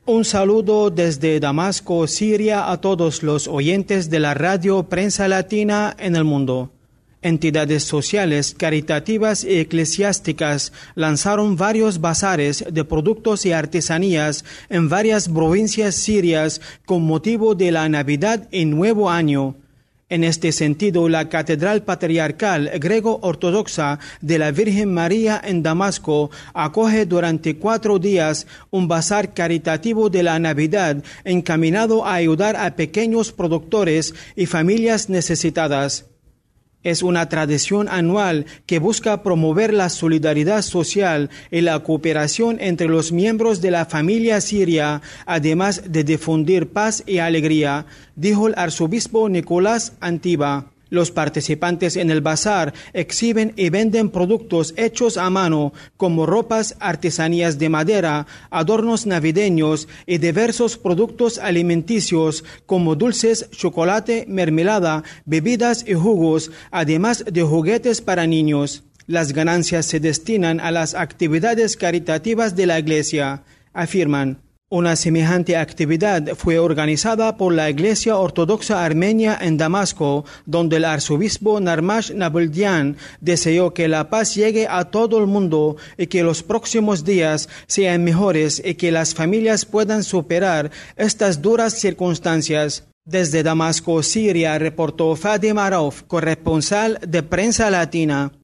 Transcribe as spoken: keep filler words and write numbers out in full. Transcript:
Un saludo desde Damasco, Siria, a todos los oyentes de la radio Prensa Latina en el mundo. Entidades sociales, caritativas y eclesiásticas lanzaron varios bazares de productos y artesanías en varias provincias sirias con motivo de la Navidad y Nuevo Año. En este sentido, la Catedral Patriarcal Grego-Ortodoxa de la Virgen María en Damasco acoge durante cuatro días un bazar caritativo de la Navidad encaminado a ayudar a pequeños productores y familias necesitadas. Es una tradición anual que busca promover la solidaridad social y la cooperación entre los miembros de la familia siria, además de difundir paz y alegría, dijo el arzobispo Nicolás Antiba. Los participantes en el bazar exhiben y venden productos hechos a mano, como ropas, artesanías de madera, adornos navideños y diversos productos alimenticios, como dulces, chocolate, mermelada, bebidas y jugos, además de juguetes para niños. Las ganancias se destinan a las actividades caritativas de la Iglesia, afirman. Una semejante actividad fue organizada por la Iglesia Ortodoxa Armenia en Damasco, donde el arzobispo Narmash Nabuldian deseó que la paz llegue a todo el mundo y que los próximos días sean mejores y que las familias puedan superar estas duras circunstancias. Desde Damasco, Siria, reportó Fadima Rauf, corresponsal de Prensa Latina.